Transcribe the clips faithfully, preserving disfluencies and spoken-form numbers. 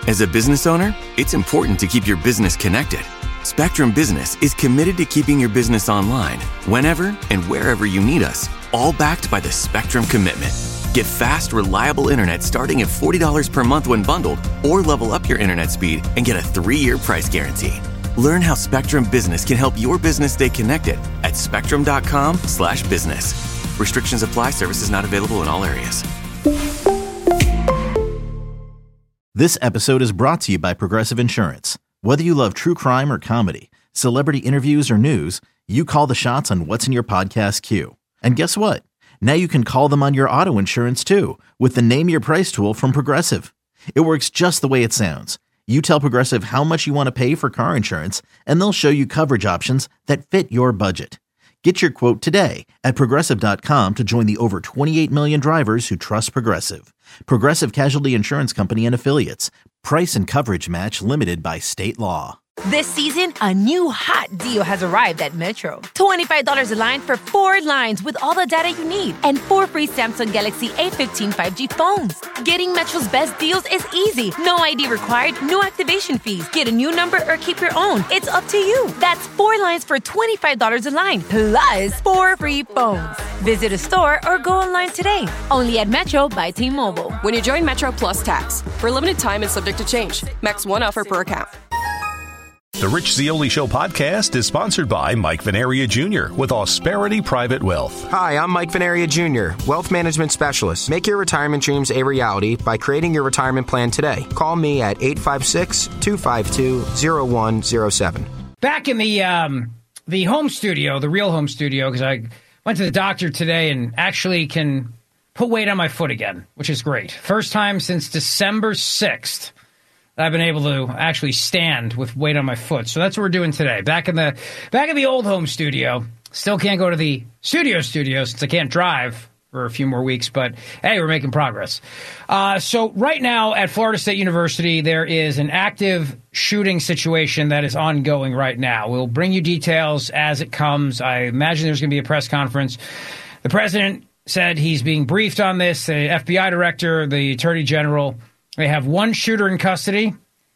As a business owner, it's important to keep your business connected. Spectrum Business is committed to keeping your business online whenever and wherever you need us, all backed by the Spectrum Commitment. Get fast, reliable internet starting at forty dollars per month when bundled, or level up your internet speed and get a three-year price guarantee. Learn how Spectrum Business can help your business stay connected at spectrum.com slash business. Restrictions apply. Services not available in all areas. This episode is brought to you by Progressive Insurance. Whether you love true crime or comedy, celebrity interviews or news, you call the shots on what's in your podcast queue. And guess what? Now you can call them on your auto insurance too with the Name Your Price tool from Progressive. It works just the way it sounds. You tell Progressive how much you want to pay for car insurance, and they'll show you coverage options that fit your budget. Get your quote today at Progressive dot com to join the over twenty-eight million drivers who trust Progressive. Progressive Casualty Insurance Company and Affiliates. Price and coverage match limited by state law. This season, a new hot deal has arrived at Metro. twenty-five dollars a line for four lines with all the data you need and four free Samsung Galaxy A fifteen five G phones. Getting Metro's best deals is easy. No I D required, no activation fees. Get a new number or keep your own. It's up to you. That's four lines for twenty-five dollars a line, plus four free phones. Visit a store or go online today. Only at Metro by T-Mobile. When you join Metro Plus Tax. For a limited time and subject to change. Max one offer per account. The Rich Zeoli Show podcast is sponsored by Mike Venaria Junior with Ausperity Private Wealth. Hi, I'm Mike Venaria Junior, Wealth Management Specialist. Make your retirement dreams a reality by creating your retirement plan today. Call me at eight five six, two five two, zero one zero seven. Back in the um, the home studio, the real home studio, because I went to the doctor today and actually can put weight on my foot again, which is great. First time since December sixth. I've been able to actually stand with weight on my foot. So that's what we're doing today. Back in the back in the old home studio. Still can't go to the studio studio since I can't drive for a few more weeks. But, hey, we're making progress. Uh, so right now at Florida State University, there is an active shooting situation that is ongoing right now. We'll bring you details as it comes. I imagine there's going to be a press conference. The president said he's being briefed on this. The F B I director, the attorney general. They have one shooter in custody,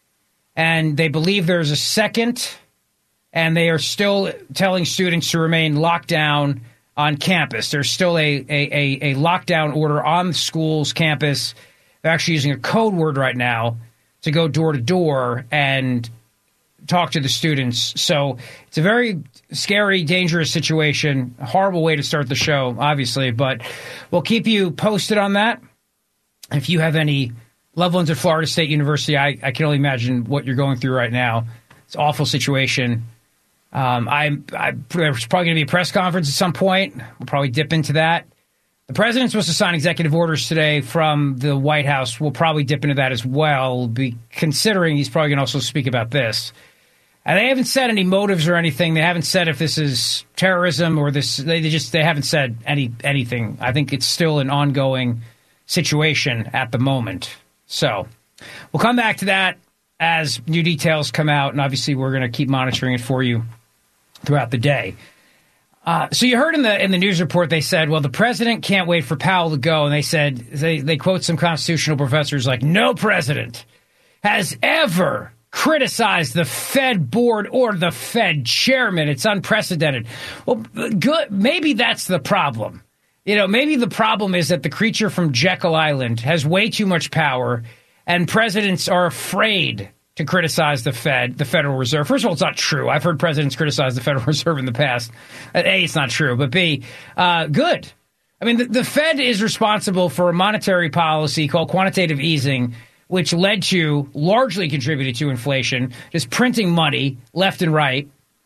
and they believe there's a second, and they are still telling students to remain locked down on campus. There's still a, a, a, a lockdown order on the school's campus. They're actually using a code word right now to go door to door and talk to the students. So it's a very scary, dangerous situation. A horrible way to start the show, obviously, but we'll keep you posted on that. If you have any loved ones at Florida State University, I, I can only imagine what you're going through right now. It's an awful situation. Um, I, I, there's probably going to be a press conference at some point. We'll probably dip into that. The president's supposed to sign executive orders today from the White House. We'll probably dip into that as well, be, considering he's probably going to also speak about this. And they haven't said any motives or anything. They haven't said if this is terrorism or this. They just they haven't said any anything. I think it's still an ongoing situation at the moment. So we'll come back to that as new details come out, and obviously we're going to keep monitoring it for you throughout the day. Uh, so you heard in the in the news report they said, well, the president can't wait for Powell to go, and they said they, they quote some constitutional professors like, no president has ever criticized the Fed board or the Fed chairman. It's unprecedented. Well, good. Maybe that's the problem. You know, maybe the problem is that the creature from Jekyll Island has way too much power, and presidents are afraid to criticize the Fed, the Federal Reserve. First of all, it's not true. I've heard presidents criticize the Federal Reserve in the past. A, it's not true, but B, uh, good. I mean, the, the Fed is responsible for a monetary policy called quantitative easing, which led to, largely contributed to inflation, just printing money left and right.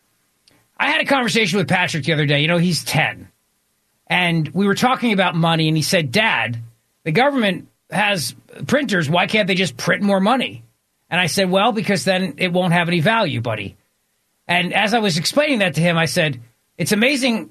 I had a conversation with Patrick the other day. You know, he's ten. And we were talking about money, and he said, Dad, the government has printers. Why can't they just print more money? And I said, well, because then it won't have any value, buddy. And as I was explaining that to him, I said, it's amazing.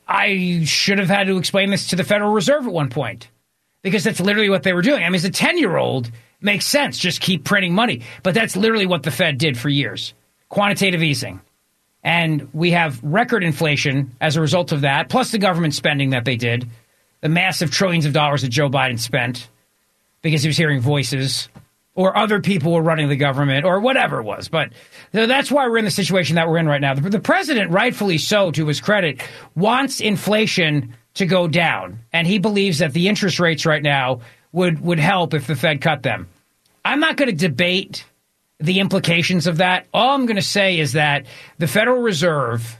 I should have had to explain this to the Federal Reserve at one point, because that's literally what they were doing. I mean, as a ten-year-old, it makes sense. Just keep printing money. But that's literally what the Fed did for years. Quantitative easing. And we have record inflation as a result of that, plus the government spending that they did, the massive trillions of dollars that Joe Biden spent because he was hearing voices or other people were running the government, or whatever it was. But that's why we're in the situation that we're in right now. The, the president, rightfully so, to his credit, wants inflation to go down. And he believes that the interest rates right now would, would help if the Fed cut them. I'm not going to debate the implications of that. All I'm going to say is that the Federal Reserve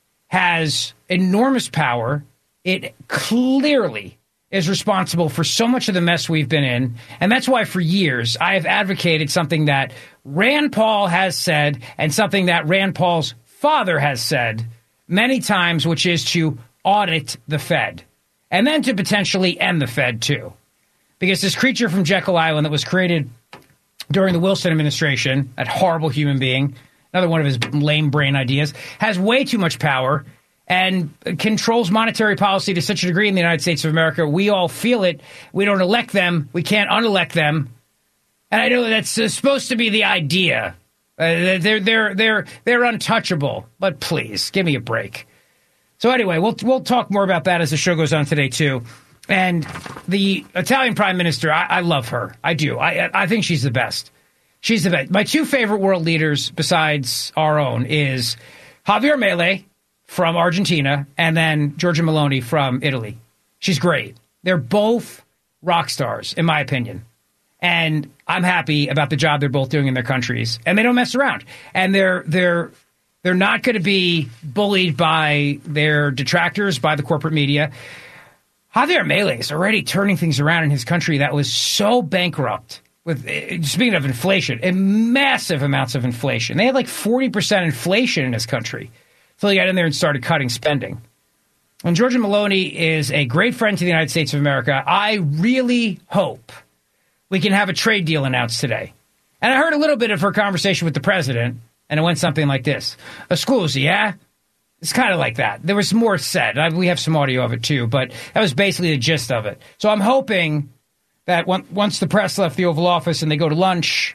has enormous power. It clearly is responsible for so much of the mess we've been in. And that's why for years I have advocated something that Rand Paul has said and something that Rand Paul's father has said many times, which is to audit the Fed and then to potentially end the Fed, too. Because this creature from Jekyll Island that was created during the Wilson administration, that horrible human being, another one of his lame brain ideas, has way too much power and controls monetary policy to such a degree in the United States of America. We all feel it. We don't elect them. We can't unelect them. And I know that's uh, supposed to be the idea. Uh, they're they're they're they're untouchable. But please, give me a break. So anyway, we'll we'll talk more about that as the show goes on today too. And the Italian Prime Minister, I, I love her. I do. I I think she's the best. She's the best. My two favorite world leaders besides our own is Javier Milei from Argentina, and then Giorgia Meloni from Italy. She's great. They're both rock stars, in my opinion. And I'm happy about the job they're both doing in their countries. And they don't mess around. And they're they're they're not going to be bullied by their detractors, by the corporate media. Javier Milei is already turning things around in his country that was so bankrupt. With speaking of inflation, and massive amounts of inflation. They had like forty percent inflation in this country. So they got in there and started cutting spending. And Giorgia Meloni is a great friend to the United States of America. I really hope we can have a trade deal announced today. And I heard a little bit of her conversation with the president, and it went something like this. A scusi, yeah? It's kind of like that. There was more said. I, we have some audio of it, too, but that was basically the gist of it. So I'm hoping that one, once the press left the Oval Office and they go to lunch,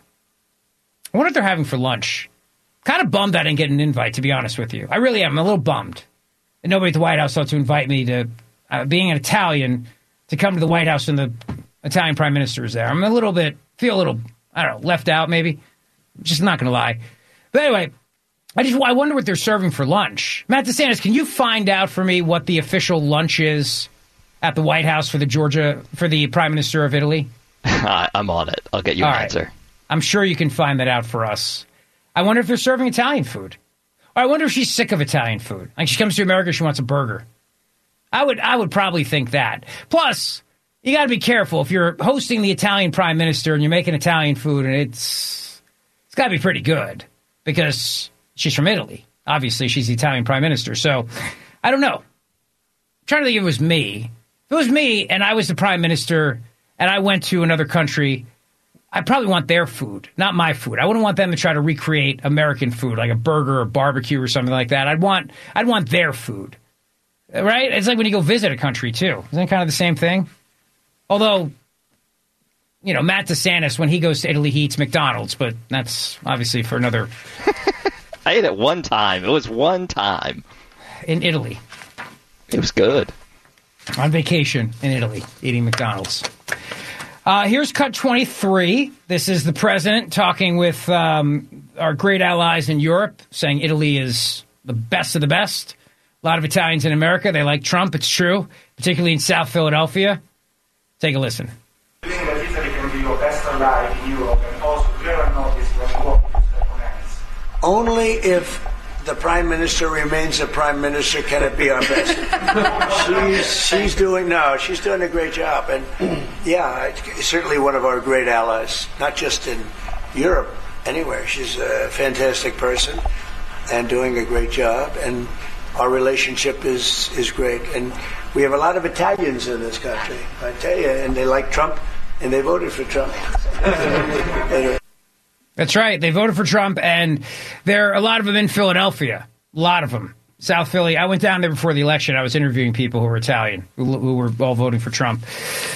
I wonder what they're having for lunch. Kind of bummed I didn't get an invite, to be honest with you. I really am. I'm a little bummed. And nobody at the White House thought to invite me to, uh, being an Italian, to come to the White House and the Italian prime minister is there. I'm a little bit, feel a little, I don't know, left out maybe. Just not going to lie. But anyway, I just I wonder what they're serving for lunch. Matt DeSantis, can you find out for me what the official lunch is at the White House for the Georgia, for the prime minister of Italy? I'm on it. I'll get you All an right. answer. I'm sure you can find that out for us. I wonder if they're serving Italian food. Or I wonder if she's sick of Italian food. Like she comes to America, she wants a burger. I would I would probably think that. Plus, you got to be careful. If you're hosting the Italian prime minister and you're making Italian food, and it's it's got to be pretty good because she's from Italy. Obviously, she's the Italian prime minister. So, I don't know. I'm trying to think if it was me. If it was me and I was the prime minister and I went to another country, I probably want their food, not my food. I wouldn't want them to try to recreate American food, like a burger or barbecue or something like that. I'd want I'd want their food, right? It's like when you go visit a country, too. Isn't it kind of the same thing? Although, you know, Matt DeSantis, when he goes to Italy, he eats McDonald's, but that's obviously for another... I ate it one time. It was one time. In Italy. It was good. On vacation in Italy, eating McDonald's. Uh, here's cut twenty-three. This is the president talking with um, our great allies in Europe, saying Italy is the best of the best. A lot of Italians in America, they like Trump. It's true, particularly in South Philadelphia. Take a listen. Do you think that Italy can be your best ally in Europe and also clear notice when you work with his opponents? Only if the prime minister remains the prime minister can it be our best. she's she's doing no, she's doing a great job, and yeah, certainly one of our great allies, not just in Europe, anywhere. She's a fantastic person and doing a great job, and our relationship is is great. And we have a lot of Italians in this country, I tell you, and they like Trump, and they voted for Trump. Anyway. That's right. They voted for Trump, and there are a lot of them in Philadelphia. A lot of them. South Philly. I went down there before the election. I was interviewing people who were Italian, who, who were all voting for Trump.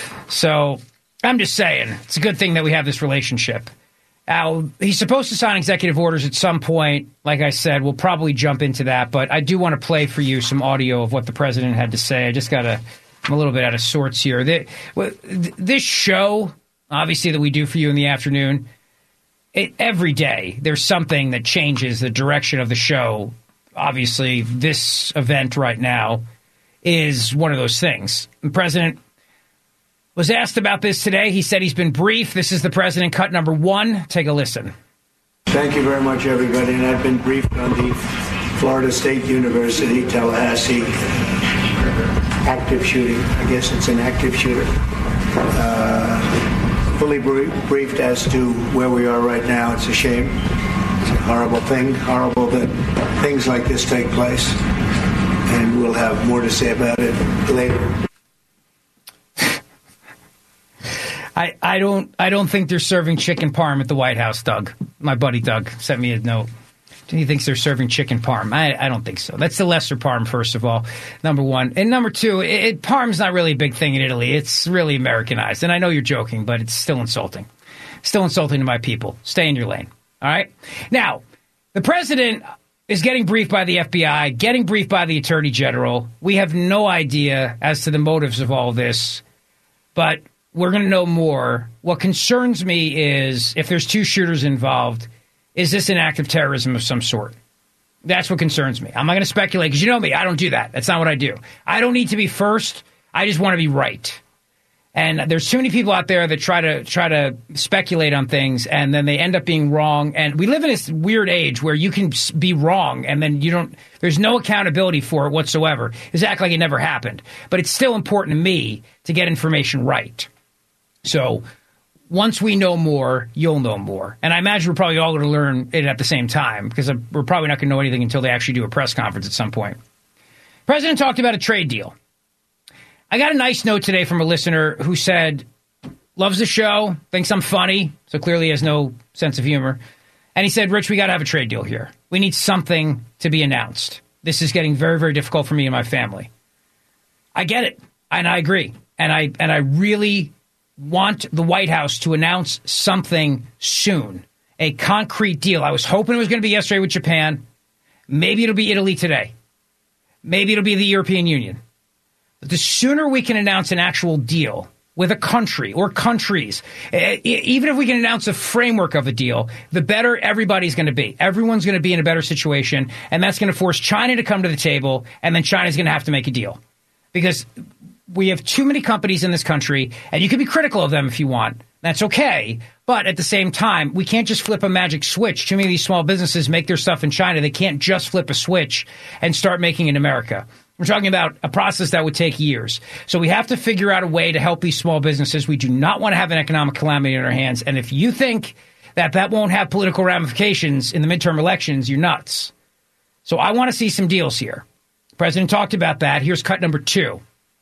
So I'm just saying, it's a good thing that we have this relationship. Now, he's supposed to sign executive orders at some point. Like I said, we'll probably jump into that, but I do want to play for you some audio of what the president had to say. I just got to, I'm a little bit out of sorts here. This show, obviously, that we do for you in the afternoon, it, every day there's something that changes the direction of the show. Obviously, this event right now is one of those things. The president was asked about this today. He said he's been briefed. This is the president, cut number one. Take a listen. Thank you very much, everybody. And I've been briefed on the Florida State University, Tallahassee active shooting. I guess it's an active shooter. Uh, fully briefed as to where we are right now. It's a shame. It's a horrible thing. Horrible that things like this take place. And we'll have more to say about it later. I, I don't I don't think they're serving chicken parm at the White House, Doug. My buddy Doug sent me a note. He thinks they're serving chicken parm. I, I don't think so. That's the lesser parm, first of all, number one. And number two, it, it, parm's not really a big thing in Italy. It's really Americanized. And I know you're joking, but it's still insulting. Still insulting to my people. Stay in your lane. All right? Now, the president is getting briefed by the F B I, getting briefed by the Attorney General. We have no idea as to the motives of all this, but we're going to know more. What concerns me is if there's two shooters involved, is this an act of terrorism of some sort? That's what concerns me. I'm not going to speculate because you know me. I don't do that. That's not what I do. I don't need to be first. I just want to be right. And there's too many people out there that try to try to speculate on things, and then they end up being wrong. And we live in this weird age where you can be wrong, and then you don't. There's no accountability for it whatsoever. Just act like it never happened. But it's still important to me to get information right. So once we know more, you'll know more. And I imagine we're probably all going to learn it at the same time because we're probably not going to know anything until they actually do a press conference at some point. The president talked about a trade deal. I got a nice note today from a listener who said, loves the show, thinks I'm funny, so clearly has no sense of humor. And he said, Rich, we got to have a trade deal here. We need something to be announced. This is getting very, very difficult for me and my family. I get it, and I agree. And I and I really want the White House to announce something soon, a concrete deal. I was hoping it was going to be yesterday with Japan. Maybe it'll be Italy today. Maybe it'll be the European Union. But the sooner we can announce an actual deal with a country or countries, even if we can announce a framework of a deal, the better everybody's going to be. Everyone's going to be in a better situation, and that's going to force China to come to the table, and then China's going to have to make a deal. Because we have too many companies in this country, and you can be critical of them if you want. That's okay. But at the same time, we can't just flip a magic switch. Too many of these small businesses make their stuff in China. They can't just flip a switch and start making it in America. We're talking about a process that would take years. So we have to figure out a way to help these small businesses. We do not want to have an economic calamity in our hands. And if you think that that won't have political ramifications in the midterm elections, you're nuts. So I want to see some deals here. The president talked about that. Here's cut number two.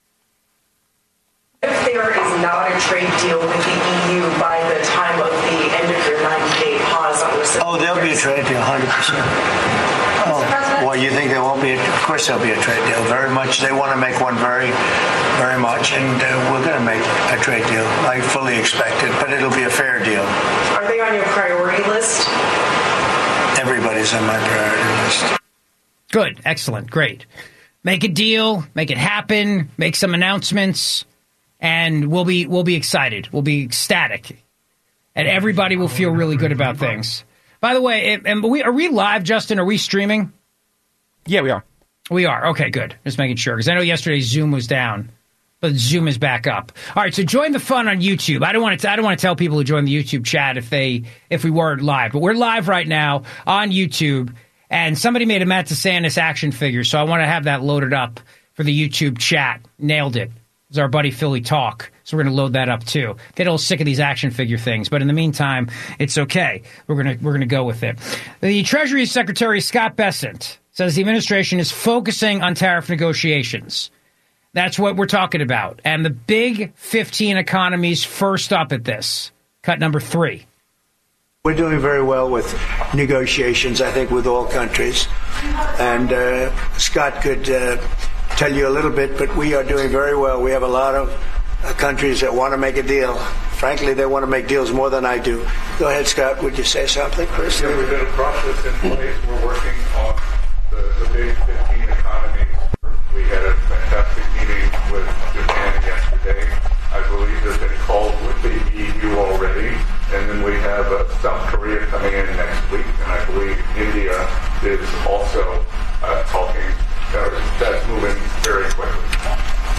If there is not a trade deal with the E U by the time of the end of your ninety-day pause on the Oh, there'll be a trade deal, one hundred percent. Oh, well, you think there won't be? A, of course there'll be a trade deal. Very much. They want to make one very, very much, and uh, we're going to make a trade deal. I fully expect it, but it'll be a fair deal. Are they on your priority list? Everybody's on my priority list. Good. Excellent. Great. Make a deal. Make it happen. Make some announcements. And we'll be we'll be excited. We'll be ecstatic. And everybody will feel really good about things. By the way, and we, are we live, Justin? Are we streaming? Yeah, we are. We are. Okay, good. Just making sure. Because I know yesterday Zoom was down, but Zoom is back up. All right, so join the fun on YouTube. I don't want to I don't want to tell people to join the YouTube chat if they if we weren't live. But we're live right now on YouTube. And somebody made a Matt DeSantis action figure, so I want to have that loaded up for the YouTube chat. Nailed it. It's our buddy Philly Talk, so we're going to load that up too. Get a little sick of these action figure things, but in the meantime, it's okay. We're going to we're going to go with it. The Treasury Secretary Scott Bessent says the administration is focusing on tariff negotiations. That's what we're talking about. And the big fifteen economies first up at this. Cut number three. We're doing very well with negotiations, I think, with all countries. And uh, Scott could uh, tell you a little bit, but we are doing very well. We have a lot of uh, countries that want to make a deal. Frankly, they want to make deals more than I do. Go ahead, Scott. Would you say something? Chris? Yeah, we've got a process in place. We're working on the, the big fifteen economies. We had a fantastic meeting with Japan yesterday. I believe there's been calls with the E U already. And then we have uh, South Korea Korea coming in next week, and I believe India is also uh, talking. Uh, that's moving very quickly.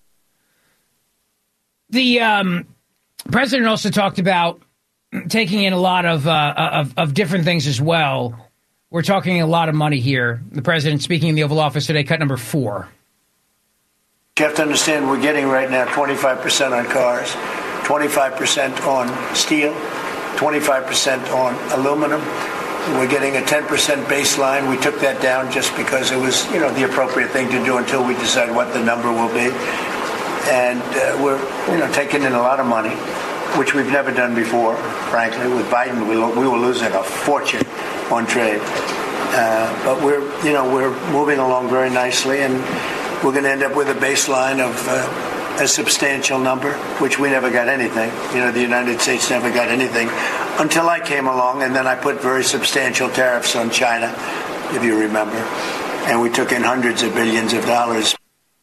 The um, president also talked about taking in a lot of, uh, of of different things as well. We're talking a lot of money here. The president speaking in the Oval Office today, cut number four. You have to understand we're getting right now twenty-five percent on cars, twenty-five percent on steel, twenty-five percent on aluminum. We're getting a ten percent baseline. We took that down just because it was, you know, the appropriate thing to do until we decide what the number will be. And uh, we're, you know, taking in a lot of money, which we've never done before, frankly. With Biden, we, we were losing a fortune on trade. Uh, but we're, you know, we're moving along very nicely, and we're going to end up with a baseline of uh, a substantial number, which we never got anything. You know, the United States never got anything until I came along, and then I put very substantial tariffs on China, if you remember. And we took in hundreds of billions of dollars.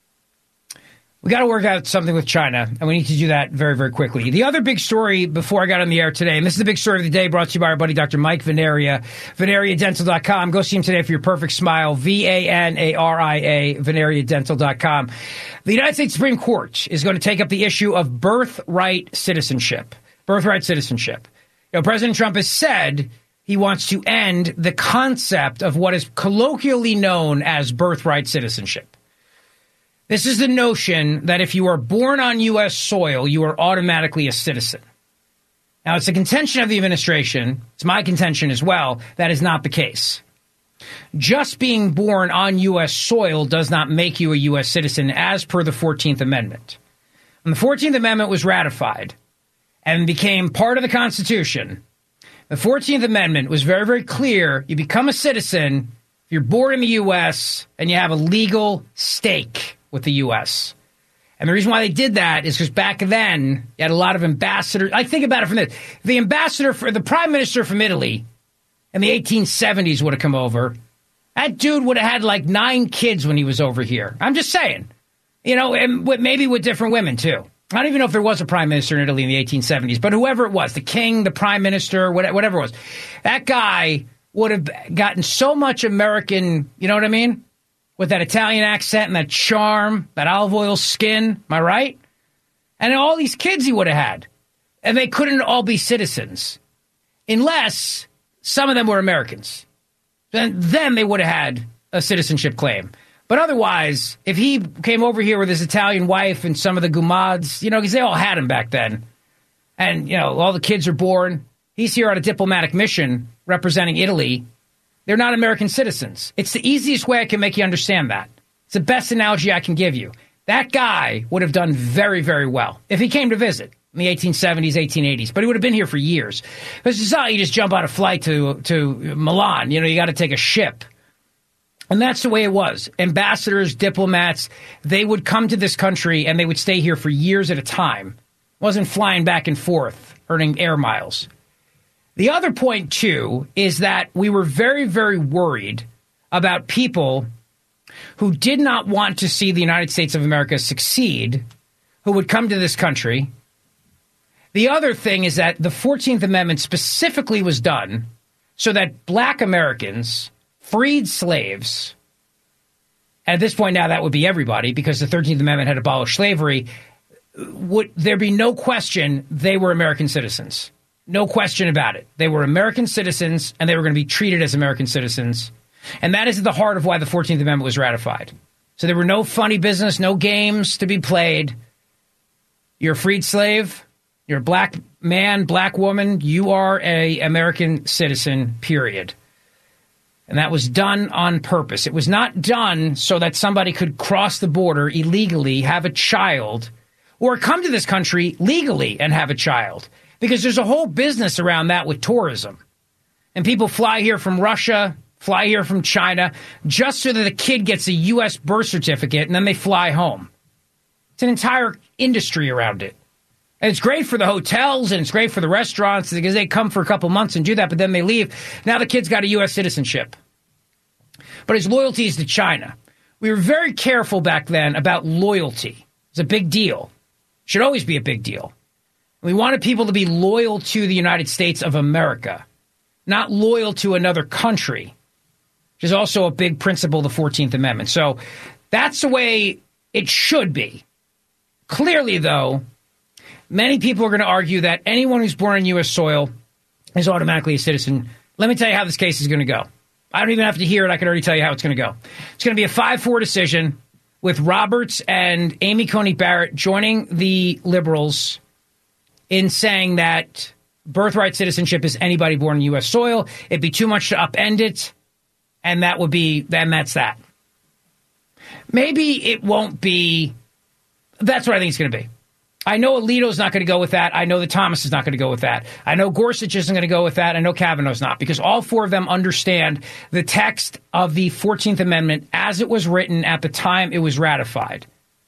We got to work out something with China, and we need to do that very, very quickly. The other big story before I got on the air today, and this is the big story of the day, brought to you by our buddy Doctor Mike Venaria, Venaria Dental dot com. Go see him today for your perfect smile, V A N A R I A, Venaria Dental dot com. The United States Supreme Court is going to take up the issue of birthright citizenship. Birthright citizenship. You know, President Trump has said he wants to end the concept of what is colloquially known as birthright citizenship. This is the notion that if you are born on U S soil, you are automatically a citizen. Now, it's a contention of the administration. It's my contention as well. That is not the case. Just being born on U S soil does not make you a U S citizen, as per the fourteenth Amendment. When the fourteenth Amendment was ratified and became part of the Constitution, the fourteenth Amendment was very, very clear. You become a citizen if you're born in the U S and you have a legal stake with the U S. And the reason why they did that is because back then, you had a lot of ambassadors. I think about it from this. The ambassador, for the prime minister from Italy in the eighteen seventies would have come over. That dude would have had like nine kids when he was over here. I'm just saying. You know, and with, maybe with different women, too. I don't even know if there was a prime minister in Italy in the eighteen seventies, but whoever it was, the king, the prime minister, whatever it was, that guy would have gotten so much American, you know what I mean? With that Italian accent and that charm, that olive oil skin, am I right? And all these kids he would have had. And they couldn't all be citizens. Unless some of them were Americans. Then, then they would have had a citizenship claim. But otherwise, if he came over here with his Italian wife and some of the Gumads, you know, because they all had him back then. And, you know, all the kids are born. He's here on a diplomatic mission representing Italy. They're not American citizens. It's the easiest way I can make you understand that. It's the best analogy I can give you. That guy would have done very, very well if he came to visit in the eighteen seventies, eighteen eighties. But he would have been here for years. Because it's not like you just jump on a flight to, to Milan. You know, you got to take a ship. And that's the way it was. Ambassadors, diplomats, they would come to this country and they would stay here for years at a time. It wasn't flying back and forth, earning air miles. The other point, too, is that we were very, very worried about people who did not want to see the United States of America succeed, who would come to this country. The other thing is that the fourteenth Amendment specifically was done so that black Americans, freed slaves, and at this point now that would be everybody because the thirteenth Amendment had abolished slavery, would there be no question they were American citizens. No question about it. They were American citizens, and they were going to be treated as American citizens. And that is at the heart of why the fourteenth Amendment was ratified. So there were no funny business, no games to be played. You're a freed slave. You're a black man, black woman. You are an American citizen, period. And that was done on purpose. It was not done so that somebody could cross the border illegally, have a child, or come to this country legally and have a child. Because there's a whole business around that with tourism. And people fly here from Russia, fly here from China, just so that the kid gets a U S birth certificate, and then they fly home. It's an entire industry around it. And it's great for the hotels, and it's great for the restaurants, because they come for a couple months and do that, but then they leave. Now the kid's got a U S citizenship. But his loyalty is to China. We were very careful back then about loyalty. It's a big deal. Should always be a big deal. We wanted people to be loyal to the United States of America. not loyal to another country, which is also a big principle of the fourteenth Amendment. So that's the way it should be. Clearly, though, many people are going to argue that anyone who's born on U S soil is automatically a citizen. Let me tell you how this case is going to go. I don't even have to hear it. I can already tell you how it's going to go. It's going to be a five four decision with Roberts and Amy Coney Barrett joining the liberals in saying that birthright citizenship is anybody born on U S soil. It'd be too much to upend it, and that would be, then that's that. Maybe it won't be. That's what I think it's going to be. I know Alito's not going to go with that. I know that Thomas is not going to go with that. I know Gorsuch isn't going to go with that. I know Kavanaugh's not, because all four of them understand the text of the fourteenth Amendment as it was written at the time it was ratified.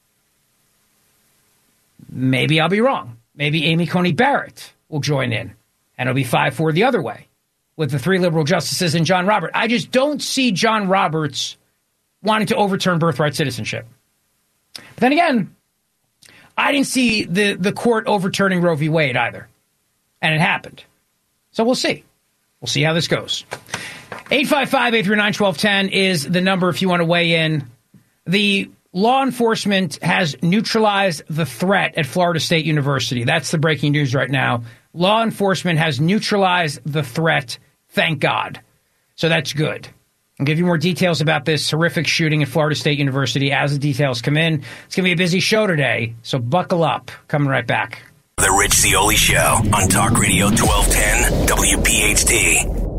Maybe I'll be wrong. Maybe Amy Coney Barrett will join in, and it'll be five four the other way with the three liberal justices and John Roberts. I just don't see John Roberts wanting to overturn birthright citizenship. But then again, I didn't see the, the court overturning Roe v. Wade either. And it happened. So we'll see. We'll see how this goes. eight five five, eight three nine, one two one zero is the number if you want to weigh in. The law enforcement has neutralized the threat at Florida State University. That's the breaking news right now. Law enforcement has neutralized the threat. Thank God. So that's good. I'll give you more details about this horrific shooting at Florida State University as the details come in. It's going to be a busy show today, so buckle up. Coming right back. The Rich Zeoli Show on Talk Radio twelve ten W P H T.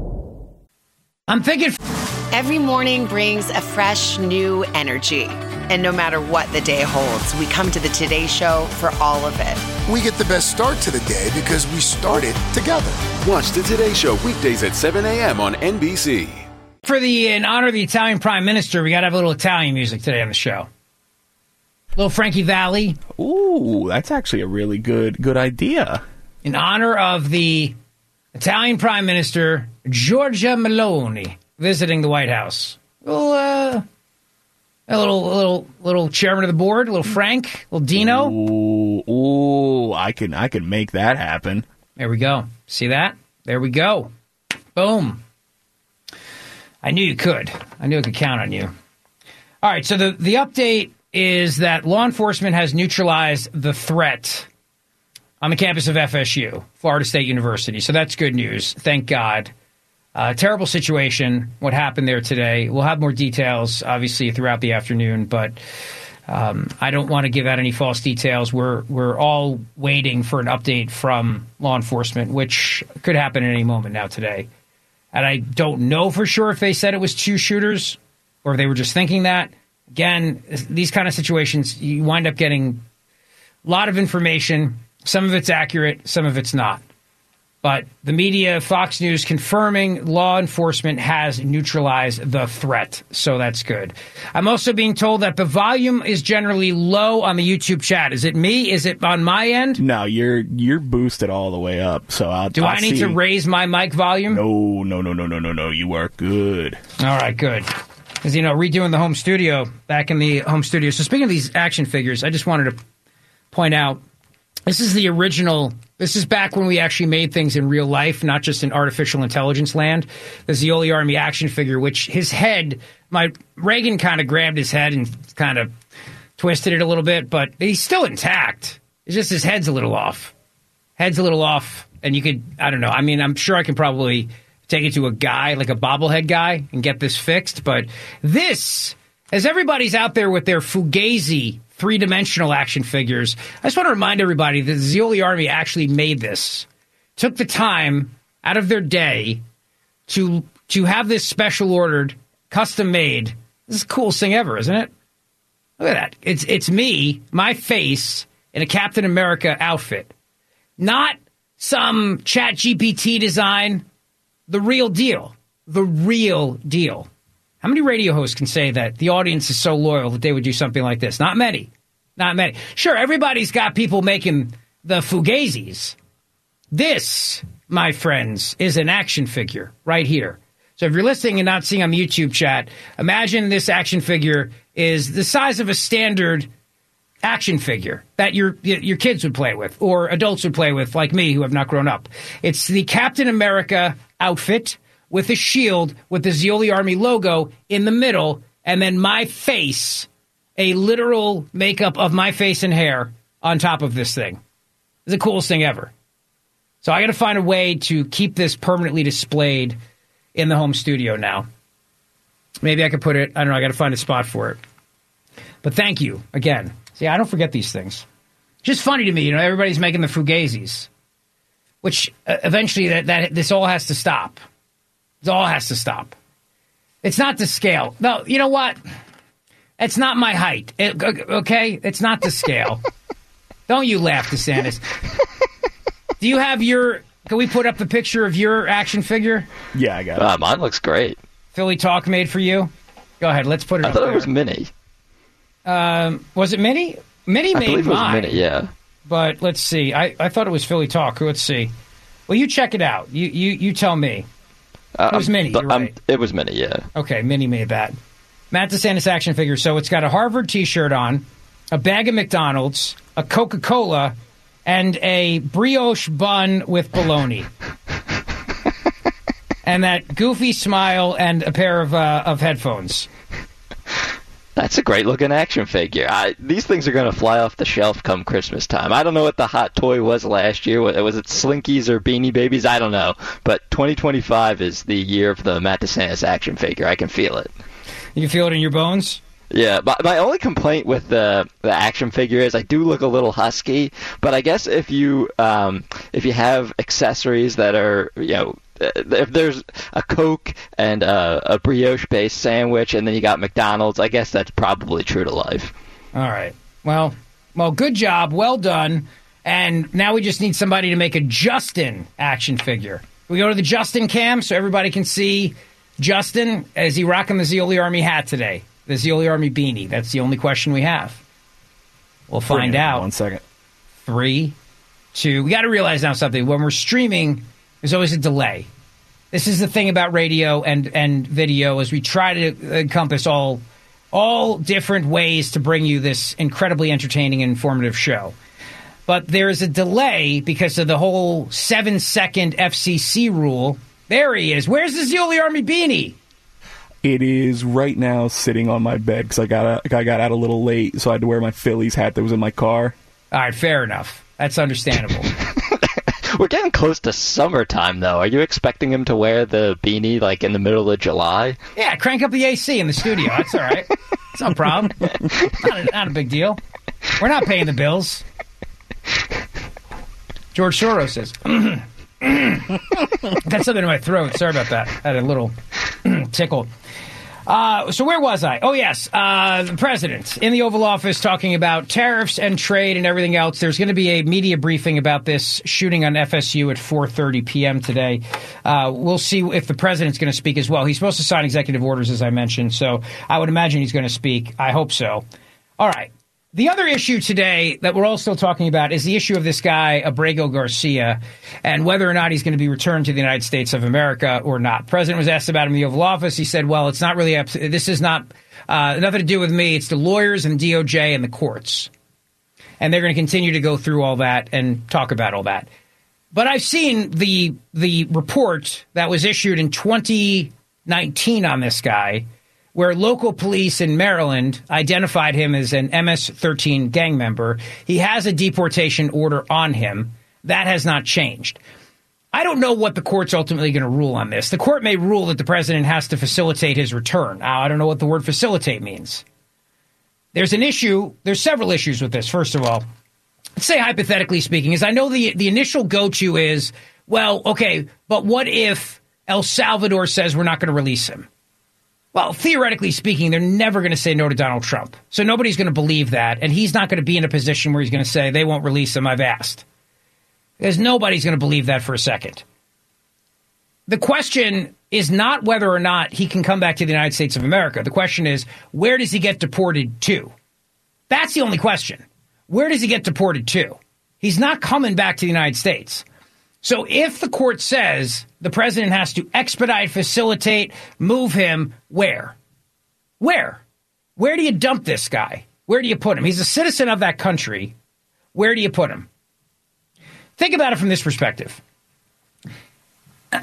I'm thinking... Every morning brings a fresh, new energy. And no matter what the day holds, we come to the Today Show for all of it. We get the best start to the day because we started together. Watch the Today Show weekdays at seven a.m. on N B C. For the in honor of the Italian Prime Minister, we got to have a little Italian music today on the show. Little Frankie Valli. Ooh, that's actually a really good good idea. In honor of the Italian Prime Minister, Giorgia Meloni, visiting the White House. A little, uh, a little, a little, little chairman of the board, a little Frank, a little Dino. Ooh, ooh, I can, I can make that happen. There we go. See that? There we go. Boom. I knew you could. I knew I could count on you. All right, so the, the update is that law enforcement has neutralized the threat on the campus of F S U, Florida State University. So that's good news. Thank God. Uh, terrible situation, what happened there today. We'll have more details, obviously, throughout the afternoon, but um, I don't want to give out any false details. We're, we're all waiting for an update from law enforcement, which could happen at any moment now today. And I don't know for sure if they said it was two shooters or if they were just thinking that. Again, these kind of situations, you wind up getting a lot of information. Some of it's accurate, some of it's not. But the media, Fox News, confirming law enforcement has neutralized the threat. So that's good. I'm also being told that the volume is generally low on the YouTube chat. Is it me? Is it on my end? No, you're you're boosted all the way up. So I'll, Do I'll I need see. to raise my mic volume? No, no, no, no, no, no, no. You are good. All right, good. Because, you know, redoing the home studio, back in the home studio. So speaking of these action figures, I just wanted to point out, this is the original. This is back when we actually made things in real life, not just in artificial intelligence land. The Zeoli Army action figure, which his head, my Reagan kind of grabbed his head and kind of twisted it a little bit, but he's still intact. It's just his head's a little off. Head's a little off, and you could, I don't know. I mean, I'm sure I can probably take it to a guy, like a bobblehead guy, and get this fixed. But this, as everybody's out there with their Fugazi three-dimensional action figures, I just want to remind everybody that the Zeoli Army actually made this. Took the time out of their day to to have this special ordered, custom made. This is the coolest thing ever, isn't it? Look at that. It's it's me, my face, in a Captain America outfit. Not some Chat G P T design. The real deal. The real deal. How many radio hosts can say that the audience is so loyal that they would do something like this? Not many. Not many. Sure, everybody's got people making the Fugazis. This, my friends, is an action figure right here. So if you're listening and not seeing on the YouTube chat, imagine this action figure is the size of a standard action figure that your your kids would play with or adults would play with, like me, who have not grown up. It's the Captain America outfit with a shield with the Zeoli Army logo in the middle, and then my face, a literal makeup of my face and hair on top of this thing. It's the coolest thing ever. So I got to find a way to keep this permanently displayed in the home studio now. Maybe I could put it, I don't know, I got to find a spot for it. But thank you again. See, I don't forget these things. Just funny to me, you know, everybody's making the fugazis, which uh, eventually that, that this all has to stop. It all has to stop. It's not the scale. No, you know what? It's not my height. It, okay? It's not the scale. Don't you laugh, DeSantis. Do you have your... Can we put up the picture of your action figure? Yeah, I got it. Uh, mine looks great. Philly Talk made for you? Go ahead, let's put it I up thought there. it was mini. Um, was it Mini? Mini I made believe it was mine. mini, yeah. But let's see. I, I thought it was Philly Talk. Let's see. Well, you check it out. You you, you tell me. Uh, it was Mini, you're I'm, right. It was mini, yeah. Okay, Mini made that. Matt DeSantis action figure. So it's got a Harvard T-shirt on, a bag of McDonald's, a Coca-Cola, and a brioche bun with bologna. And that goofy smile and a pair of uh, of headphones. That's a great looking action figure. I, these things are going to fly off the shelf come Christmas time. I don't know what the hot toy was last year. Was it Slinkies or Beanie Babies? I don't know. But twenty twenty-five is the year of the Matt DeSantis action figure. I can feel it. You can feel it in your bones? Yeah, but my only complaint with the the action figure is I do look a little husky. But I guess if you um, if you have accessories that are, you know, if there's a Coke and a, a brioche-based sandwich, and then you got McDonald's, I guess that's probably true to life. All right. Well, well, good job. Well done. And now we just need somebody to make a Justin action figure. We go to the Justin cam so everybody can see Justin. Is he rocking the Zeoli Army hat today? The Zeoli Army beanie. That's the only question we have. We'll find out. One second. Three, two. We got to realize now something. When we're streaming, there's always a delay. This is the thing about radio and, and video, is we try to encompass all all different ways to bring you this incredibly entertaining and informative show. But there is a delay because of the whole seven-second F C C rule. There he is. Where's the Zeoli Army beanie? It is right now sitting on my bed because I got I got out a little late, so I had to wear my Phillies hat that was in my car. All right, fair enough. That's understandable. We're getting close to summertime, though. Are you expecting him to wear the beanie, like, in the middle of July? Yeah, crank up the A C in the studio. That's all right. It's no problem. Not a, not a big deal. We're not paying the bills. George Soros says. Got something in my throat. Sorry about that. I had a little tickle. Uh, so where was I? Oh, yes. Uh, the president in the Oval Office talking about tariffs and trade and everything else. There's going to be a media briefing about this shooting on F S U at four thirty p.m. today. Uh, we'll see if the president's going to speak as well. He's supposed to sign executive orders, as I mentioned, so I would imagine he's going to speak. I hope so. All right. The other issue today that we're all still talking about is the issue of this guy, Abrego Garcia, and whether or not he's going to be returned to the United States of America or not. The president was asked about him in the Oval Office. He said, well, it's not really up to, this is not uh, nothing to do with me. It's the lawyers and D O J and the courts. And they're going to continue to go through all that and talk about all that. But I've seen the the report that was issued in twenty nineteen on this guy, where local police in Maryland identified him as an M S thirteen gang member. He has a deportation order on him. That has not changed. I don't know what the court's ultimately going to rule on this. The court may rule that the president has to facilitate his return. Now, I don't know what the word facilitate means. There's an issue. There's several issues with this. First of all, let's say hypothetically speaking, is I know the the initial go-to is, well, okay, but what if El Salvador says we're not going to release him? Well, theoretically speaking, they're never going to say no to Donald Trump. So nobody's going to believe that. And he's not going to be in a position where he's going to say they won't release him. I've asked. Because nobody's going to believe that for a second. The question is not whether or not he can come back to the United States of America. The question is, where does he get deported to? That's the only question. Where does he get deported to? He's not coming back to the United States. So if the court says the president has to expedite, facilitate, move him, where? Where? Where do you dump this guy? Where do you put him? He's a citizen of that country. Where do you put him? Think about it from this perspective.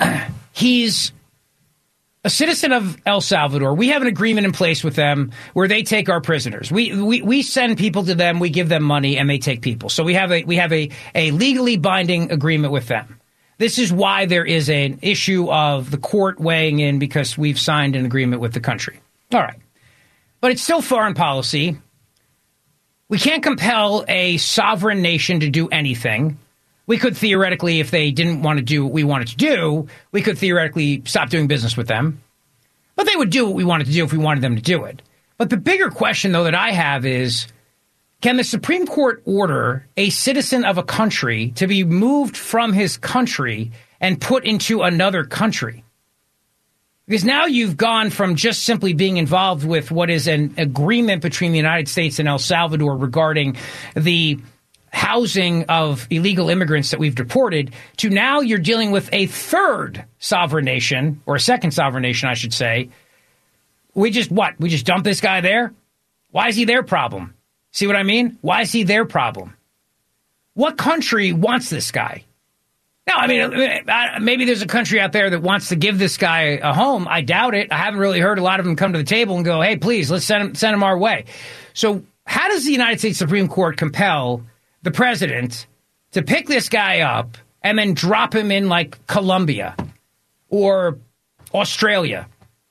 he's a citizen of El Salvador. We have an agreement in place with them where they take our prisoners. We we, we send people to them, we give them money, and they take people. So we have a we have a, a legally binding agreement with them. This is why there is an issue of the court weighing in because we've signed an agreement with the country. All right. But it's still foreign policy. We can't compel a sovereign nation to do anything. We could theoretically, if they didn't want to do what we wanted to do, we could theoretically stop doing business with them. But they would do what we wanted to do if we wanted them to do it. But the bigger question, though, that I have is, can the Supreme Court order a citizen of a country to be moved from his country and put into another country? Because now you've gone from just simply being involved with what is an agreement between the United States and El Salvador regarding the housing of illegal immigrants that we've deported to now you're dealing with a third sovereign nation, or a second sovereign nation, I should say. We just, what? We just dump this guy there? Why is he their problem? See what I mean? Why is he their problem? What country wants this guy? No, I mean, maybe there's a country out there that wants to give this guy a home. I doubt it. I haven't really heard a lot of them come to the table and go, hey, please, let's send him, send him our way. So how does the United States Supreme Court compel the president to pick this guy up and then drop him in like Colombia or Australia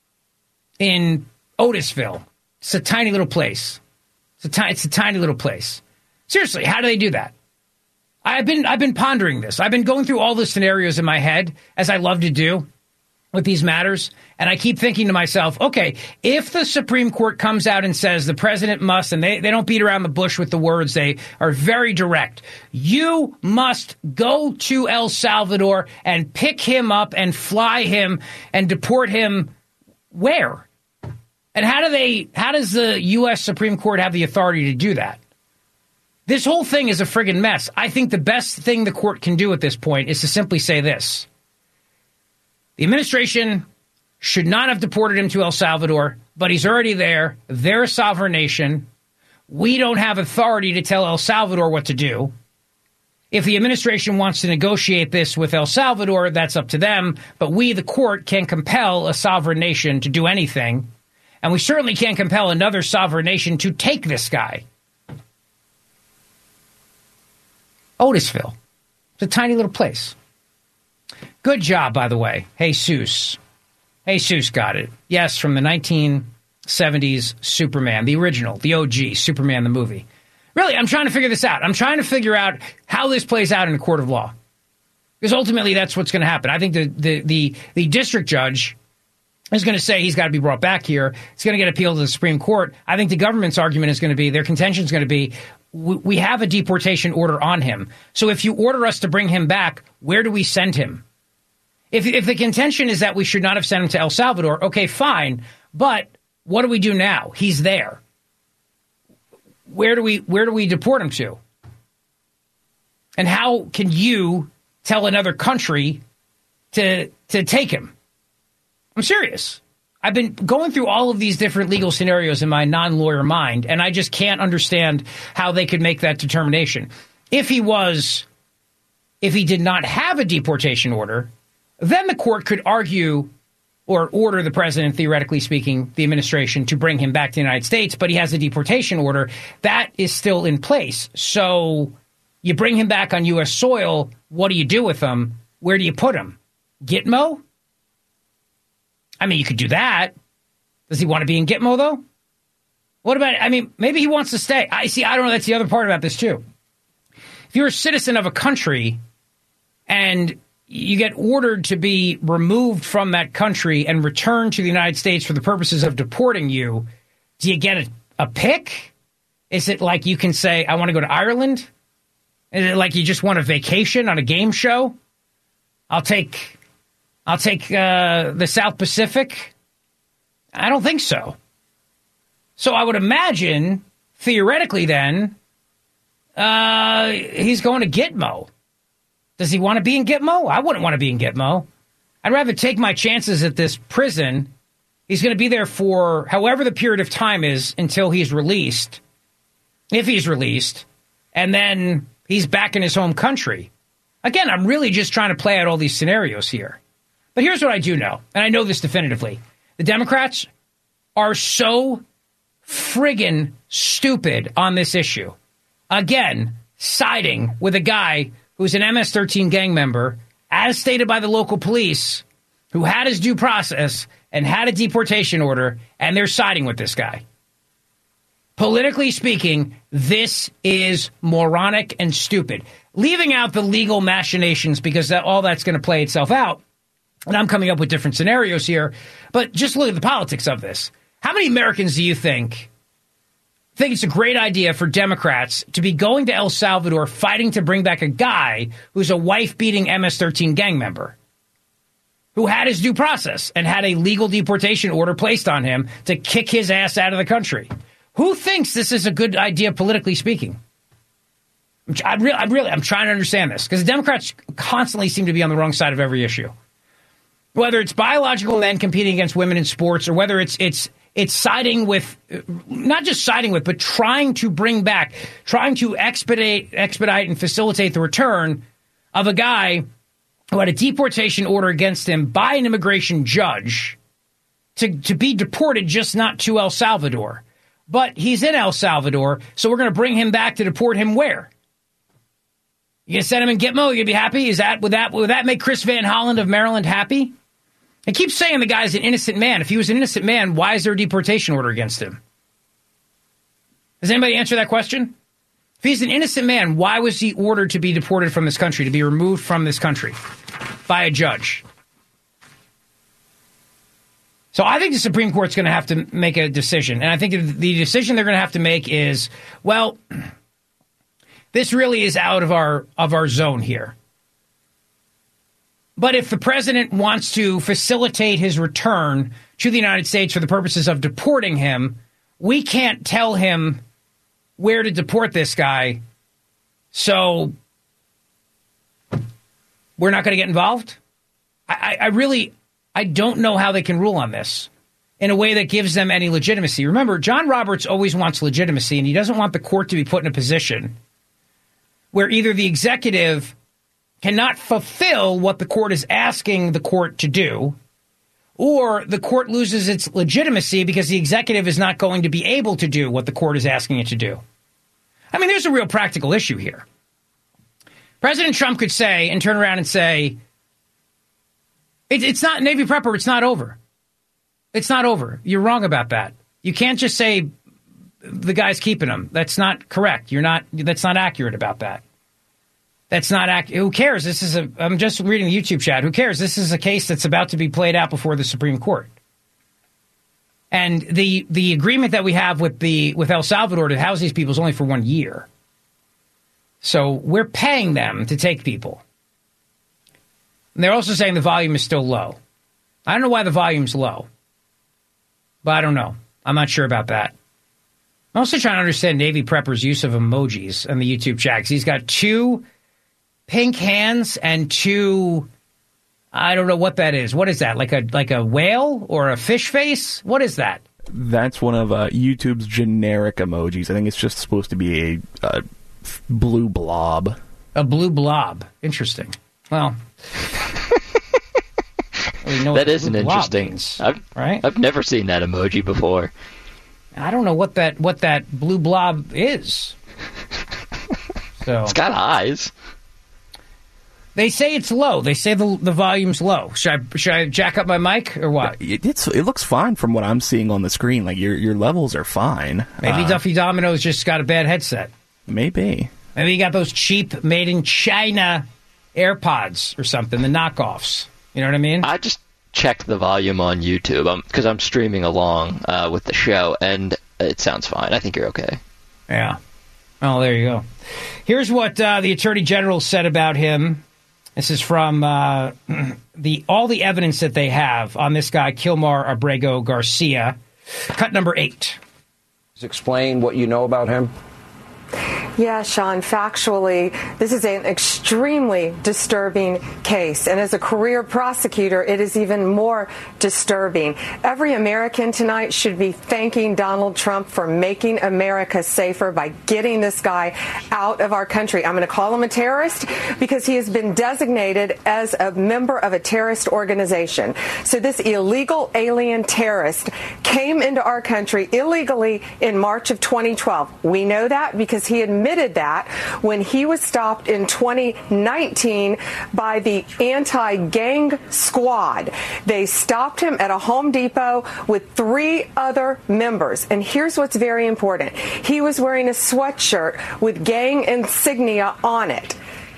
in Otisville? It's a tiny little place. It's a, ti- it's a tiny little place. Seriously, how do they do that? I've been I've been pondering this. I've been going through all the scenarios in my head, as I love to do with these matters. And I keep thinking to myself, okay, if the Supreme Court comes out and says the president must, and they, they don't beat around the bush with the words, they are very direct. You must go to El Salvador and pick him up and fly him and deport him where? And how do they, how does the U S Supreme Court have the authority to do that? This whole thing is a friggin' mess. I think the best thing the court can do at this point is to simply say this. The administration should not have deported him to El Salvador, but he's already there. They're a sovereign nation. We don't have authority to tell El Salvador what to do. If the administration wants to negotiate this with El Salvador, that's up to them. But we, the court, can't compel a sovereign nation to do anything. And we certainly can't compel another sovereign nation to take this guy. Otisville. It's a tiny little place. Good job, by the way. Jesus. Jesus got it. Yes, from the nineteen seventies Superman, the original, the O G, Superman the movie. Really, I'm trying to figure this out. I'm trying to figure out how this plays out in a court of law. Because ultimately, that's what's going to happen. I think the, the, the, the district judge is going to say he's got to be brought back here. It's going to get appealed to the Supreme Court. I think the government's argument is going to be, their contention is going to be, we have a deportation order on him. So if you order us to bring him back, where do we send him? If if the contention is that we should not have sent him to El Salvador, okay, fine. But what do we do now? He's there. Where do we where do we deport him to? And how can you tell another country to to take him? I'm serious. I've been going through all of these different legal scenarios in my non-lawyer mind, and I just can't understand how they could make that determination. If he was, if he did not have a deportation order, then the court could argue or order the president, theoretically speaking, the administration, to bring him back to the United States, but he has a deportation order. That is still in place. So you bring him back on U S soil, what do you do with him? Where do you put him? Gitmo? I mean, you could do that. Does he want to be in Gitmo, though? What about, I mean, maybe he wants to stay. I see, I don't know, that's the other part about this, too. If you're a citizen of a country and you get ordered to be removed from that country and returned to the United States for the purposes of deporting you, do you get a, a pick? Is it like you can say, I want to go to Ireland? Is it like you just want a vacation on a game show? I'll take... I'll take uh, the South Pacific. I don't think so. So I would imagine, theoretically then, uh, he's going to Gitmo. Does he want to be in Gitmo? I wouldn't want to be in Gitmo. I'd rather take my chances at this prison. He's going to be there for however the period of time is until he's released, if he's released, and then he's back in his home country. Again, I'm really just trying to play out all these scenarios here. But here's what I do know, and I know this definitively. The Democrats are so friggin' stupid on this issue. Again, siding with a guy who's an M S thirteen gang member, as stated by the local police, who had his due process and had a deportation order, and they're siding with this guy. Politically speaking, this is moronic and stupid. Leaving out the legal machinations, because that, all that's going to play itself out, and I'm coming up with different scenarios here, but just look at the politics of this. How many Americans do you think think it's a great idea for Democrats to be going to El Salvador fighting to bring back a guy who's a wife-beating M S thirteen gang member, who had his due process and had a legal deportation order placed on him to kick his ass out of the country? Who thinks this is a good idea, politically speaking? I really, I really, I'm trying to understand this, because the Democrats constantly seem to be on the wrong side of every issue. Whether it's biological men competing against women in sports, or whether it's it's it's siding with, not just siding with, but trying to bring back, trying to expedite, expedite and facilitate the return of a guy who had a deportation order against him by an immigration judge to, to be deported, just not to El Salvador. But he's in El Salvador, so we're going to bring him back to deport him where? You going to send him in Gitmo? You going to be happy? Is that, would that, would that make Chris Van Hollen of Maryland happy? And keep saying the guy's an innocent man. If he was an innocent man, why is there a deportation order against him? Does anybody answer that question? If he's an innocent man, why was he ordered to be deported from this country, to be removed from this country by a judge? So I think the Supreme Court's going to have to make a decision. And I think the decision they're going to have to make is, well, this really is out of our of our zone here. But if the president wants to facilitate his return to the United States for the purposes of deporting him, we can't tell him where to deport this guy. So we're not going to get involved? I, I really, I don't know how they can rule on this in a way that gives them any legitimacy. Remember, John Roberts always wants legitimacy, and he doesn't want the court to be put in a position where either the executive cannot fulfill what the court is asking the court to do, or the court loses its legitimacy because the executive is not going to be able to do what the court is asking it to do. I mean, there's a real practical issue here. President Trump could say, and turn around and say, it, it's not Navy Prepper, it's not over. It's not over. You're wrong about that. You can't just say the guy's keeping him. That's not correct. You're not, that's not accurate about that. That's not accurate. Who cares? This is a, I'm just reading the YouTube chat. Who cares? This is a case that's about to be played out before the Supreme Court. And the the agreement that we have with the with El Salvador to house these people is only for one year. So we're paying them to take people. And they're also saying the volume is still low. I don't know why the volume's low, but I don't know. I'm not sure about that. I'm also trying to understand Navy Prepper's use of emojis on the YouTube chat. He's got two pink hands and two, I don't know what that is. What is that? Like a like a whale or a fish face? What is that? That's one of uh, YouTube's generic emojis. I think it's just supposed to be a, a blue blob. A blue blob. Interesting. Well, really know that isn't interesting. Means, I've, right? I've never seen that emoji before. I don't know what that what that blue blob is. So it's got eyes. They say it's low. They say the the volume's low. Should I should I jack up my mic or what? It, it's it looks fine from what I'm seeing on the screen. Like your your levels are fine. Maybe uh, Duffy Domino's just got a bad headset. Maybe. Maybe you got those cheap made in China AirPods or something, the knockoffs. You know what I mean? I just checked the volume on YouTube because I'm, I'm streaming along uh, with the show, and it sounds fine. I think you're okay. Yeah. Oh, there you go. Here's what uh, the Attorney General said about him. This is from uh, the all the evidence that they have on this guy, Kilmar Abrego Garcia. Cut number eight. Explain what you know about him. Yeah, Sean, factually, this is an extremely disturbing case. And as a career prosecutor, it is even more disturbing. Every American tonight should be thanking Donald Trump for making America safer by getting this guy out of our country. I'm going to call him a terrorist because he has been designated as a member of a terrorist organization. So this illegal alien terrorist came into our country illegally in March of twenty twelve. We know that because he admitted that when he was stopped in twenty nineteen by the anti-gang squad. They stopped him at a Home Depot with three other members. And here's what's very important. He was wearing a sweatshirt with gang insignia on it.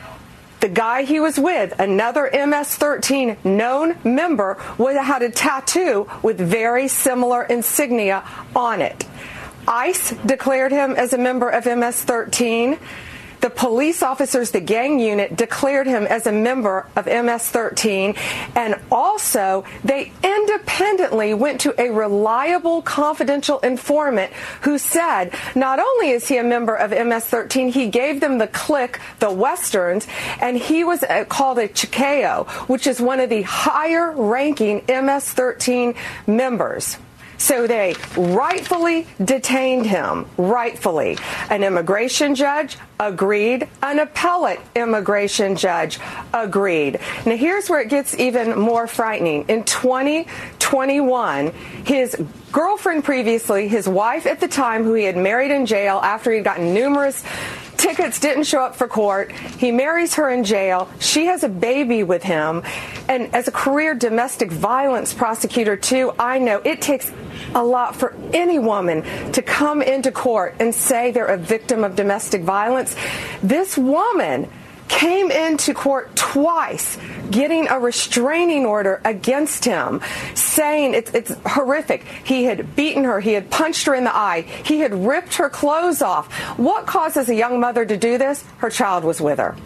The guy he was with, another M S thirteen known member, had a tattoo with very similar insignia on it. ICE declared him as a member of M S thirteen. The police officers, the gang unit, declared him as a member of M S thirteen. And also, they independently went to a reliable, confidential informant who said not only is he a member of M S thirteen, he gave them the clique, the Westerns, and he was called a Chicao, which is one of the higher-ranking M S thirteen members. So they rightfully detained him, rightfully. An immigration judge agreed. An appellate immigration judge agreed. Now, here's where it gets even more frightening. In twenty twenty-one, his girlfriend previously, his wife at the time, who he had married in jail after he'd gotten numerous tickets, didn't show up for court. He marries her in jail. She has a baby with him. And as a career domestic violence prosecutor, too, I know it takes a lot for any woman to come into court and say they're a victim of domestic violence. This woman came into court twice getting a restraining order against him, saying it's, it's horrific. He had beaten her. He had punched her in the eye. He had ripped her clothes off. What causes a young mother to do this? Her child was with her.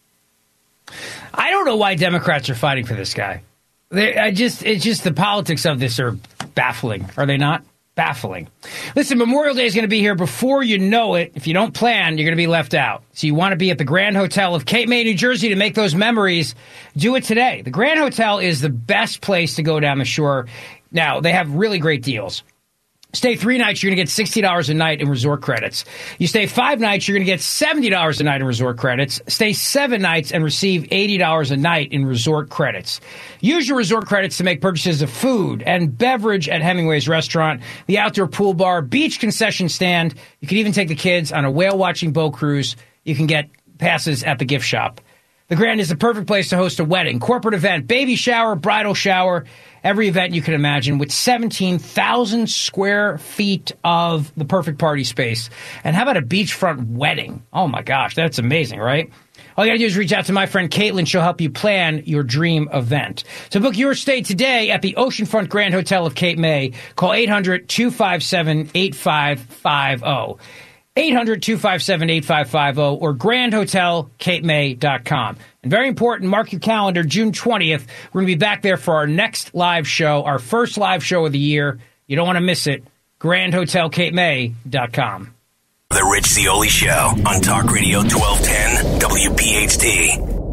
I don't know why Democrats are fighting for this guy. They, I just, it's just the politics of this are baffling, are they not? Baffling. Listen, Memorial Day is going to be here before you know it. If you don't plan, you're going to be left out. So you want to be at the Grand Hotel of Cape May, New Jersey to make those memories. Do it today. The Grand Hotel is the best place to go down the shore. Now, they have really great deals. Stay three nights, you're going to get sixty dollars a night in resort credits. You stay five nights, you're going to get seventy dollars a night in resort credits. Stay seven nights and receive eighty dollars a night in resort credits. Use your resort credits to make purchases of food and beverage at Hemingway's restaurant, the outdoor pool bar, beach concession stand. You can even take the kids on a whale-watching boat cruise. You can get passes at the gift shop. The Grand is the perfect place to host a wedding, corporate event, baby shower, bridal shower, every event you can imagine with seventeen thousand square feet of the perfect party space. And how about a beachfront wedding? Oh, my gosh, that's amazing, right? All you got to do is reach out to my friend Caitlin. She'll help you plan your dream event. So book your stay today at the Oceanfront Grand Hotel of Cape May. Call eight hundred, two five seven, eight five five zero. eight hundred, two five seven, eight five five zero or grand hotel cape may dot com. And very important, mark your calendar, June twentieth. We're going to be back there for our next live show, our first live show of the year. You don't want to miss it. grand hotel cape may dot com. The Rich Zeoli Show on Talk Radio twelve ten W P H T.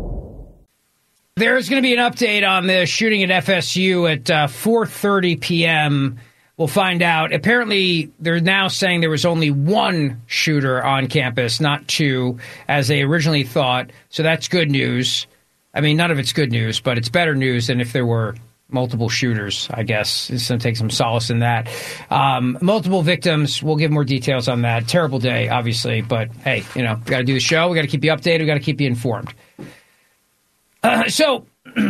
There's going to be an update on the shooting at F S U at uh, four thirty p.m. We'll find out. Apparently, they're now saying there was only one shooter on campus, not two, as they originally thought. So that's good news. I mean, none of it's good news, but it's better news than if there were multiple shooters, I guess. It's going to take some solace in that. Um, multiple victims. We'll give more details on that. Terrible day, obviously. But, hey, you know, we got to do the show. We got to keep you updated. We got to keep you informed. Uh, so...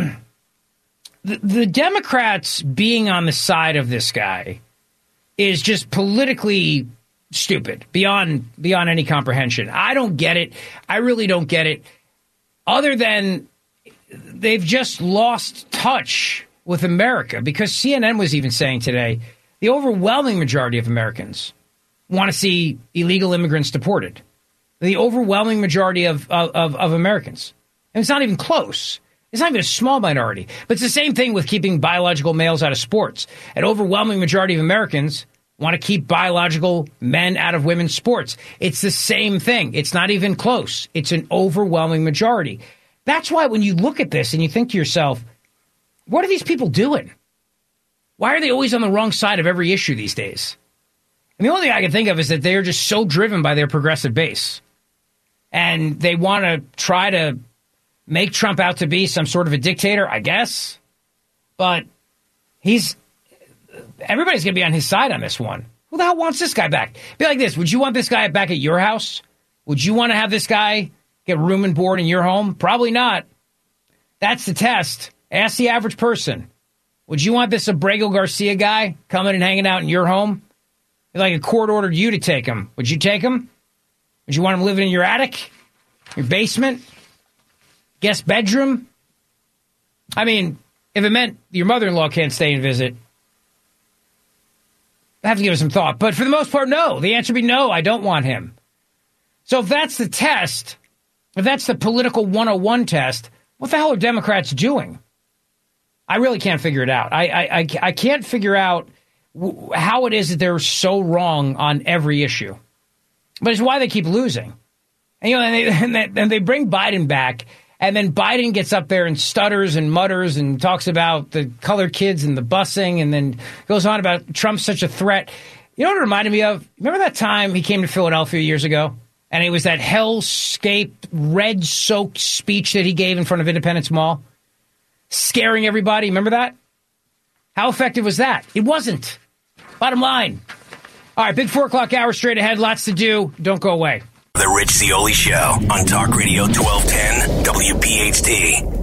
The, the Democrats being on the side of this guy is just politically stupid, beyond beyond any comprehension. I don't get it. I really don't get it. Other than they've just lost touch with America, because C N N was even saying today the overwhelming majority of Americans want to see illegal immigrants deported. The overwhelming majority of, of, of Americans. And it's not even close. It's not even a small minority. But it's the same thing with keeping biological males out of sports. An overwhelming majority of Americans want to keep biological men out of women's sports. It's the same thing. It's not even close. It's an overwhelming majority. That's why when you look at this and you think to yourself, what are these people doing? Why are they always on the wrong side of every issue these days? And the only thing I can think of is that they are just so driven by their progressive base. And they want to try to make Trump out to be some sort of a dictator, I guess. But he's everybody's going to be on his side on this one. Who the hell wants this guy back? Be like this. Would you want this guy back at your house? Would you want to have this guy get room and board in your home? Probably not. That's the test. Ask the average person. Would you want this Abrego Garcia guy coming and hanging out in your home? Like a court ordered you to take him. Would you take him? Would you want him living in your attic? Your basement? Guest bedroom? I mean, if it meant your mother-in-law can't stay and visit, I have to give it some thought. But for the most part, no. The answer would be no, I don't want him. So if that's the test, if that's the political one oh one test, what the hell are Democrats doing? I really can't figure it out. I I, I, I can't figure out w- how it is that they're so wrong on every issue. But it's why they keep losing. And, you know, and they, and they, and they bring Biden back, and then Biden gets up there and stutters and mutters and talks about the colored kids and the busing, and then goes on about Trump's such a threat. You know what it reminded me of? Remember that time he came to Philadelphia years ago? And it was that hellscape, red-soaked speech that he gave in front of Independence Mall? Scaring everybody. Remember that? How effective was that? It wasn't. Bottom line. All right, big four o'clock hour straight ahead. Lots to do. Don't go away. The Rich Zeoli Show on Talk Radio twelve ten W P H T.